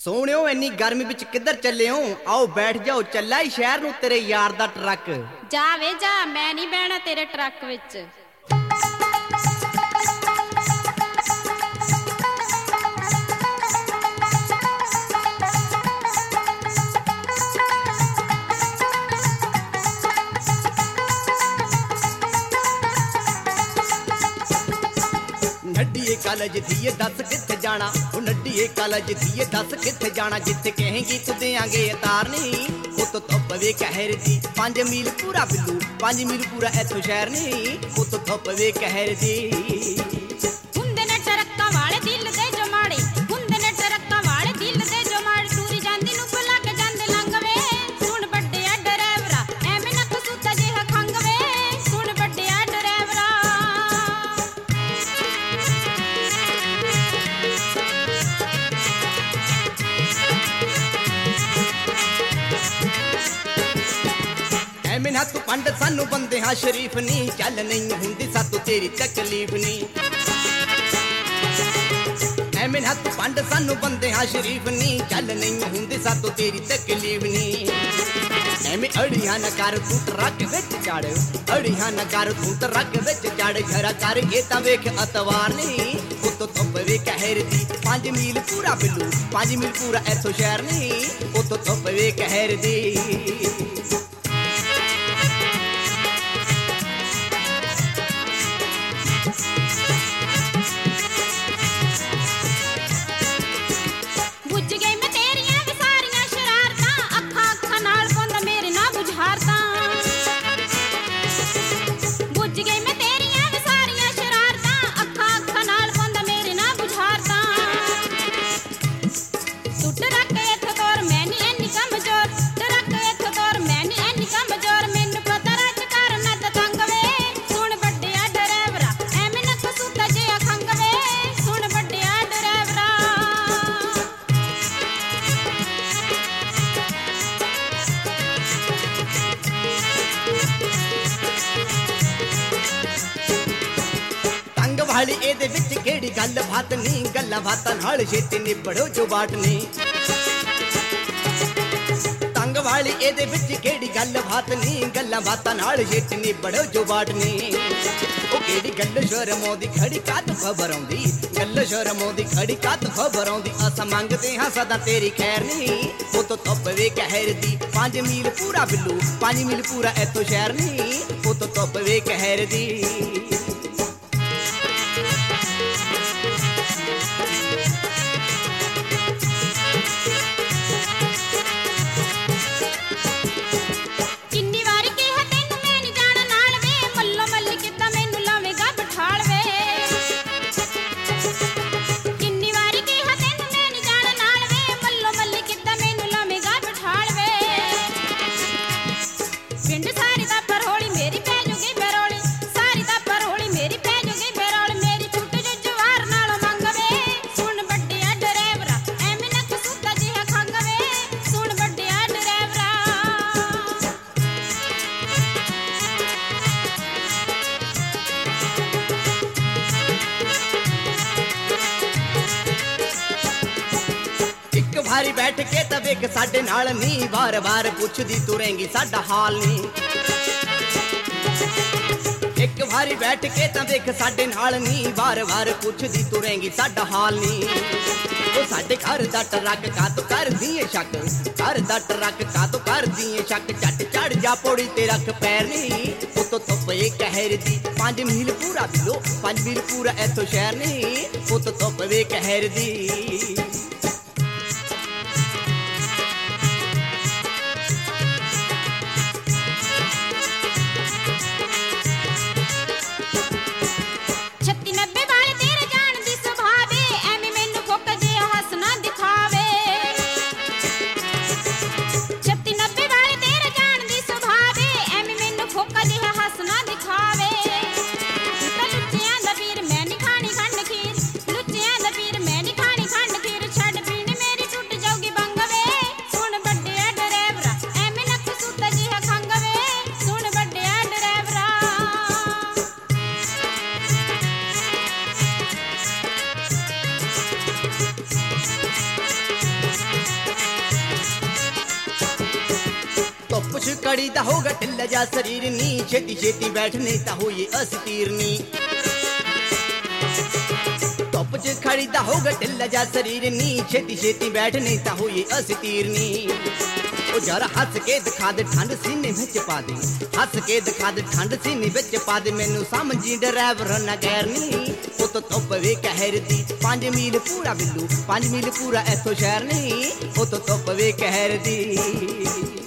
सोहणियो इन्नी गर्मी विच किधर चले हो? आओ बैठ जाओ, चला ही शहर नूं तेरे यार दा ट्रक। जा वे जा, मैं नहीं बहना तेरे ट्रक विच। नड्डीए कॉलेज धीए दस कित्थे जाना, ओ नड्डीए कॉलेज धीए दस कित्थे जाना, जिथे कहेंगी तू देंगे अतारनी। ओ तो धुप वे कहर दी 5 मील पूरा बिल्लू, 5 मील पूरा इथों शहर नी। ओ तो धुप वे कहर दी। हुंदे ने ट्रक्कां वाले दिल दे जो माड़े, हुंदे ने ट्रक्कां वाले दिल दे जो माड़े, टूरी जांदी नूं बुला के जांदे लंघ वे। सुन बड्डिया ड्राइवरा एवें ना कसूता जिहा खंघ वे, सुन बड्डिया ड्राइवरा। ਐਵੇਂ ਨਾ ਤੂੰ ਪੰਡ ਸਾਨੂੰ ਬੰਦੇ ਹਾਂ ਸ਼ਰੀਫ ਨੀ, ਚੱਲ ਨਹੀਂ ਹੁੰਦੀ ਸਾਤੋਂ ਤੇਰੀ ਤਕਲੀਫ ਨੀ। ਐਵੇਂ ਨਾ ਤੂੰ ਪੰਡ ਸਾਨੂੰ ਬੰਦੇ ਹਾਂ ਸ਼ਰੀਫ ਨੀ, ਚੱਲ ਨਹੀਂ ਹੁੰਦੀ ਸਾਤੋਂ ਤੇਰੀ ਤਕਲੀਫ ਨੀ। ਐਵੇਂ ਅੜੀਆਂ ਨਾ ਕਰ ਤੂੰ ਟਰੱਕ ਵਿੱਚ ਚੜ, ਅੜੀਆਂ ਨਾ ਕਰ ਤੂੰ ਟਰੱਕ ਵਿੱਚ ਚੜ, ਜਰਾ ਕਰ ਇਹ ਤਾਂ ਵੇਖ ਅਤਵਾਰ ਨੀ। ਉਤੋਂ ਧੁੱਪ ਵੇ ਕਹਿਰ ਦੀ 5 ਮੀਲ ਪੂਰਾ ਬਿੱਲੂ, 5 ਮੀਲ ਪੂਰਾ ਇੱਥੋਂ ਸ਼ਹਿਰ ਨੀ। ਉਤੋਂ ਧੁੱਪ ਵੇ ਕਹਿਰ ਦੀ। बुझ गई मैं तेरियां वी सारियां शरारतां, अखां अखां नाल पाउंदा मेरे ना बुझारतां। बुझ गई मैं तेरियां वी सारियां शरारतां, अखां अखां नाल पाउंदा मेरे ना बुझारतां। तू ट्रक इत्थे तोर मैं नी इन्नी कमजोर, ट्रक इत्थे तोर मैं नी इन्नी कमजोर, मैनू पता रज कर ना ते तंग वे। सुन बड्डिया ड्राइवरा एवें ना कसूता जिहा खंघ वे, सुन बड्डिया ड्राइवरा। ਤੰਗ ਵਾਲੀ ਇਹਦੇ ਵਿੱਚ ਕਿਹੜੀ ਗੱਲ ਬਾਤ ਨਹੀਂ, ਗੱਲਾਂ ਬਾਤਾਂ ਨਾਲ ਛੇਤੀ ਨਿਬੜੋ ਜੋ ਬਾਟ ਨਹੀਂ। ਤੰਗ ਵਾਲੀ ਇਹਦੇ ਵਿੱਚ ਕਿਹੜੀ ਗੱਲ ਬਾਤ ਨਹੀਂ, ਗੱਲਾਂ ਬਾਤਾਂ ਨਾਲ ਛੇਤੀ ਨਿਬੜੋ ਜੋ ਬਾਟ ਨਹੀਂ। ਉਹ ਕਿਹੜੀ ਗੱਲ ਸ਼ਰਮੋਂ ਦੀ ਖੜੀ ਕੱਦ ਖਬਰ ਆਉਂਦੀ, ਗੱਲ ਸ਼ਰਮੋਂ ਦੀ ਖੜੀ ਕੱਦ ਖਬਰ ਆਉਂਦੀ, ਅਸਾਂ ਮੰਗਦੇ ਹਾਂ ਸਦਾ ਤੇਰੀ ਖੈਰ ਨਹੀਂ। ਉਹ ਤੋਂ ਧੁੱਪ ਵੇ ਕਹਿਰ ਦੀ 5 ਮੀਲ ਪੂਰਾ ਬਿੱਲੂ, 5 ਮੀਲ ਪੂਰਾ ਇੱਥੋਂ ਸ਼ਹਿਰ ਨਹੀਂ। ਉਹ ਤੋਂ ਧੁੱਪ ਵੇ ਕਹਿਰ ਦੀ। ਕਿੰਨੀ ਵਾਰੀ ਕਿਹਾ ਤੈਨੂੰ ਮੈਂ ਨੀ ਜਾਣਾ ਨਾਲ ਵੇ, ਮੱਲੋ ਮੱਲੀ ਕਿੱਦਾਂ ਮੈਨੂੰ ਲਾਵੇਂਗਾ ਬਿਠਾਲ ਵੇ। ਕਿੰਨੀ ਵਾਰੀ ਕਿਹਾ ਤੈਨੂੰ ਮੈਂ ਨੀ ਜਾਣਾ ਨਾਲ ਵੇ, ਮੱਲੋ ਮੱਲੀ ਕਿੱਦਾਂ ਮੈਨੂੰ ਲਾਵੇਂਗਾ ਬਿਠਾਲ ਵੇ। ਪਿੰਡ ਸਾਰੀ ਦਾ ਪਰਹੋਲੀ ਮੇਰੀ ਪੈ ਜੂਗੀ ਬਰੋਲੀ, ਸਾਰੀ ਦਾ ਪਰਹੋਲੀ ਮੇਰੀ ਪੈ ਜੂਗੀ ਬਰੋਲੀ, ਮੇਰੀ ਛੁੱਟ ਜੋ ਜਵਾਰ ਨਾਲੋਂ ਮੰਗ ਵੇ। ਸੁਣ ਵੱਡਿਆ ਡਰਾਈਵਰਾ ਐਵੇਂ ਨਾ ਕਸੂਤਾ ਜਿਹਾ ਖੰਘ ਵੇ, ਸੁਣ ਵੱਡਿਆ ਡਰਾਈਵਰਾ। ਇੱਕ ਵਾਰੀ ਬੈਠ ਕੇ ਤਾਂ ਵੇਖ ਸਾਡੇ ਨਾਲ ਨੀ, ਵਾਰ-ਵਾਰ ਪੁੱਛਦੀ ਤੁਰੇਂਗੀ ਸਾਡਾ ਹਾਲ ਨੀ। ਇੱਕ ਵਾਰੀ ਬੈਠ ਕੇ ਤਾਂ ਵੇਖ ਸਾਡੇ ਨਾਲ ਨੀ, ਵਾਰ-ਵਾਰ ਪੁੱਛਦੀ ਤੁਰੇਂਗੀ ਸਾਡਾ ਹਾਲ ਨੀ। ਉਹ ਸਾਡੇ ਘਰ ਦਾ ਟਰੱਕ ਕਾਤੋਂ ਕਰਦੀ ਏ ਸ਼ੱਕ, ਘਰ ਦਾ ਟਰੱਕ ਕਾਤੋਂ ਕਰਦੀ ਏ ਸ਼ੱਕ, ਝੱਟ ਚੜ ਜਾ ਪੌੜੀ ਤੇ ਰੱਖ ਪੈਰ ਨੀ। ਉਤੋਂ ਧੁੱਪ ਏ ਕਹਿਰ ਦੀ 5 ਮੀਲ ਪੂਰਾ ਬਿੱਲੋ, 5 ਮੀਲ ਪੂਰਾ ਇੱਥੋਂ ਸ਼ਹਿਰ ਨੀ। ਉਤੋਂ ਧੁੱਪ ਵੇ ਕਹਿਰ ਦੀ। ਛੱਤੀ 90 ਵਾਲੇ ਤੇਰੇ ਜਾਣ ਦੀ ਸੁਭਾਵੇ, ਐਵੇਂ ਮੈਨੂੰ ਫੁੱਕ ਜਿਹਾ ਹੱਸਣਾ ਦਿਖਾਵੇ। ਛੱਤੀ 90 ਵਾਲੇ ਤੇਰੇ ਜਾਣ ਦੀ ਸੁਭਾਵੇ, ਐਵੇਂ ਮੈਨੂੰ ਫੁੱਕ ਜਿਹਾ ਹੱਸਣਾ ਦਿਖਾਵੇ। ਤਾਂ ਲੁੱਚਿਆਂ ਦਾ ਵੀਰ ਮੈਂ ਨੀ ਖਾਣੀ ਖੰਡ ਖੀਰ, ਲੁੱਚਿਆਂ ਦਾ ਵੀਰ ਮੈਂ ਨੀ ਖਾਣੀ ਖੰਡ ਖੀਰ, ਛੱਡ ਪੀਣ ਮੇਰੀ ਟੁੱਟ ਜਾਊਗੀ ਬੰਗ ਵੇ। ਸੁਣ ਵੱਡਿਆ ਡਰਾਈਵਰਾ ਐਵੇਂ ਨਾ ਕਸੂਤਾ ਜਿਹਾ ਖੰਘ ਵੇ, ਸੁਣ ਵੱਡਿਆ ਡਰਾਈਵਰਾ। ਚ ਕੜੀ ਦਾ ਹੋਗਾ ਢਿੱਲਾ ਜਾ ਸਰੀਰ ਨੀ ਛੇਤੀ ਛੇਤੀ ਬੈਠਨੇ ਤਾਂ ਹੋਈਏ ਅਸਤੀਰ ਨੀ ਧੁੱਪ ਚ ਖੜੀ ਦਾ ਹੋਗਾ ਢਿੱਲਾ ਜਾ ਸਰੀਰ ਨੀ ਛੇਤੀ ਛੇਤੀ ਬੈਠਨੇ ਤਾਂ ਹੋਈਏ ਅਸਤੀਰ ਨੀ ਉਹ ਜਰਾ ਹੱਸ ਕੇ ਦਿਖਾ ਦੇ ਠੰਡ ਸੀਨੇ ਵਿੱਚ ਪਾ ਦੇ ਹੱਸ ਕੇ ਦਿਖਾ ਦੇ ਠੰਡ ਸੀਨੇ ਵਿੱਚ ਪਾ ਦੇ ਮੈਨੂੰ ਸਮਝੀ ਡਰਾਈਵਰ ਨਾ ਗੈਰ ਨੀ ਉਹ ਤਾਂ ਧੁੱਪ ਵੇ ਕਹਿਰ ਦੀ 5 ਮੀਲ ਪੂਰਾ ਬਿੱਲੂ 5 ਮੀਲ ਪੂਰਾ ਇੱਥੋਂ ਸ਼ਹਿਰ ਨਹੀਂ ਉਹ ਤਾਂ ਧੁੱਪ ਵੇ ਕਹਿਰ ਦੀ